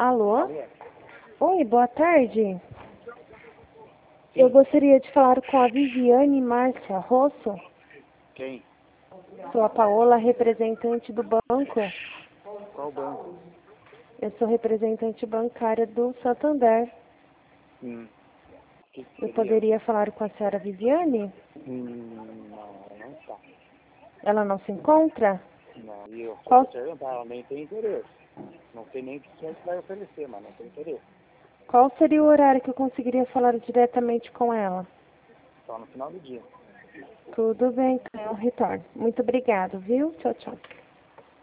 Alô? Oi, boa tarde. Eu gostaria de falar com a Viviane Márcia Rosso. Quem? Sou a Paola, representante do banco. Qual banco? Eu sou representante bancária do Santander. Que Eu seria? poderia falar com a senhora Viviane? Não tá. Ela não se encontra? Não, e eu Qual, só perguntar, ela nem tem interesse. Não sei nem o que você vai oferecer, mas não tem interesse. qual seria o horário que eu conseguiria falar diretamente com ela? Só no final do dia. Tudo bem, então eu retorno. Muito obrigado, viu? Tchau, tchau.